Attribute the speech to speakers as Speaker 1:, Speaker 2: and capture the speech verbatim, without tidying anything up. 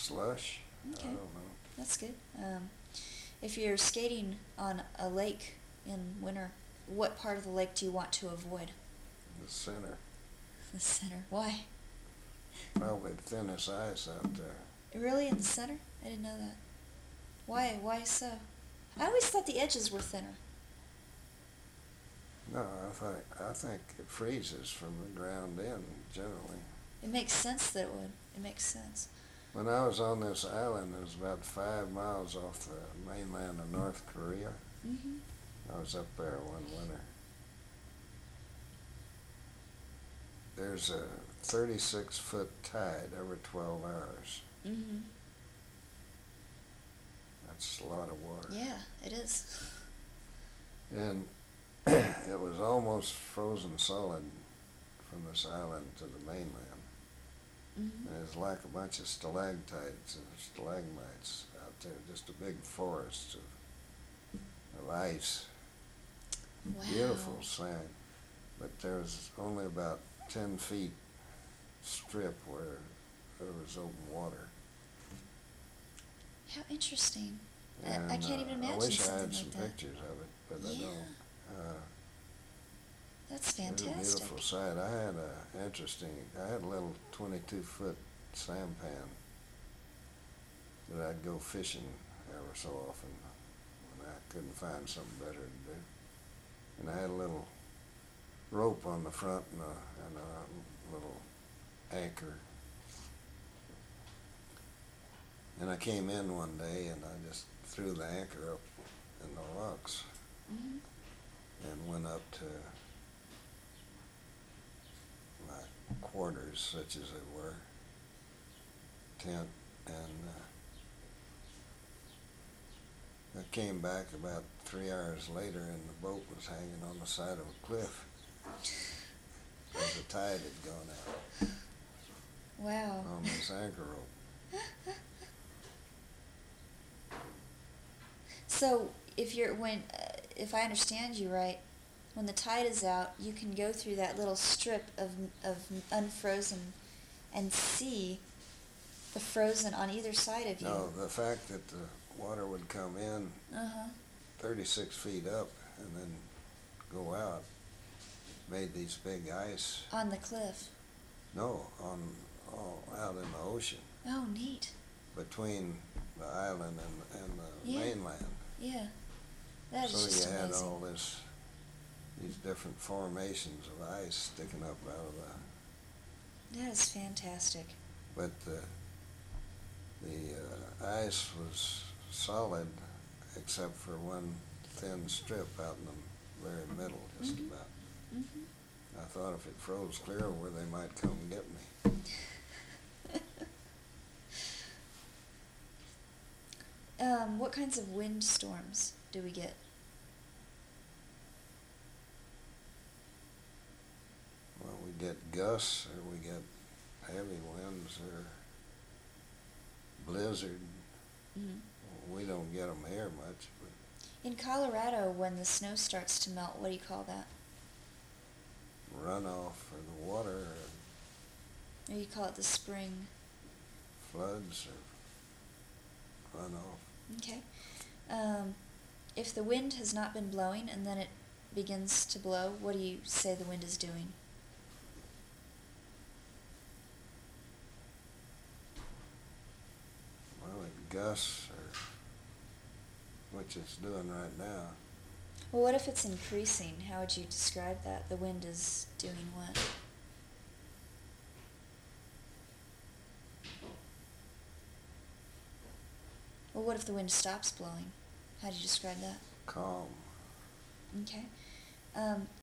Speaker 1: slush.
Speaker 2: Okay.
Speaker 1: I don't know.
Speaker 2: That's good. Um, if you're skating on a lake in winter, what part of the lake do you want to avoid?
Speaker 1: The center.
Speaker 2: The center. Why?
Speaker 1: Probably the thinnest ice out there.
Speaker 2: Really, in the center? I didn't know that. Why? Why so? I always thought the edges were thinner.
Speaker 1: No, I think I think it freezes from the ground in generally.
Speaker 2: It makes sense that it would. It makes sense.
Speaker 1: When I was on this island, it was about five miles off the mainland of North Korea.
Speaker 2: Mm-hmm.
Speaker 1: I was up there one winter. There's a thirty-six foot tide every twelve hours.
Speaker 2: Mm-hmm.
Speaker 1: That's a lot of water.
Speaker 2: Yeah, it is.
Speaker 1: And it was almost frozen solid from this island to the mainland.
Speaker 2: Mm-hmm.
Speaker 1: And it was like a bunch of stalactites and stalagmites out there, just a big forest of, of ice.
Speaker 2: Wow.
Speaker 1: Beautiful sight. But there was only about ten feet strip where there was open water.
Speaker 2: How interesting.
Speaker 1: And,
Speaker 2: I, I can't even
Speaker 1: uh,
Speaker 2: imagine
Speaker 1: I wish I
Speaker 2: something
Speaker 1: had some
Speaker 2: like that.
Speaker 1: pictures of it, but
Speaker 2: Yeah.
Speaker 1: I don't. Uh,
Speaker 2: That's
Speaker 1: It was a
Speaker 2: fantastic.
Speaker 1: beautiful sight. I had a interesting, I had a little twenty-two foot sampan that I'd go fishing ever so often when I couldn't find something better to do. And I had a little rope on the front and a, and a little anchor. And I came in one day and I just threw the anchor up in the rocks
Speaker 2: Mm-hmm.
Speaker 1: and went up to my quarters, such as they were, tent, and uh, I came back about three hours later and the boat was hanging on the side of a cliff because the tide had gone out
Speaker 2: Wow.
Speaker 1: on this anchor rope.
Speaker 2: So, if you're when, uh, if I understand you right, when the tide is out, you can go through that little strip of of unfrozen, and see the frozen on either side of you.
Speaker 1: No, the fact that the water would come in
Speaker 2: Uh huh.
Speaker 1: thirty-six feet up and then go out made these big ice.
Speaker 2: On the cliff.
Speaker 1: No, on all out in the ocean
Speaker 2: Oh, neat.
Speaker 1: between the island and, and the
Speaker 2: Yeah.
Speaker 1: mainland.
Speaker 2: Yeah. That is
Speaker 1: So
Speaker 2: just
Speaker 1: you had
Speaker 2: amazing.
Speaker 1: all this, these different formations of ice sticking up out of the.
Speaker 2: That is fantastic.
Speaker 1: But the the uh, ice was solid, except for one thin strip out in the very middle, just
Speaker 2: Mhm.
Speaker 1: about.
Speaker 2: Mm-hmm.
Speaker 1: I thought if it froze clear over, they might come and get me.
Speaker 2: Um, what kinds of wind storms do we get?
Speaker 1: Well, we get gusts, or we get heavy winds, or blizzard.
Speaker 2: Mm-hmm.
Speaker 1: We don't get them here much, but
Speaker 2: In Colorado, when the snow starts to melt, what do you call that?
Speaker 1: runoff or the water, or
Speaker 2: Or you call it the spring.
Speaker 1: floods, or runoff.
Speaker 2: Okay. Um, if the wind has not been blowing and then it begins to blow, what do you say the wind is doing?
Speaker 1: Well, it gusts, or which it's doing right now.
Speaker 2: Well, what if it's increasing? How would you describe that? The wind is doing what? Well, what if the wind stops blowing? How do you describe that?
Speaker 1: Calm.
Speaker 2: Okay. Um,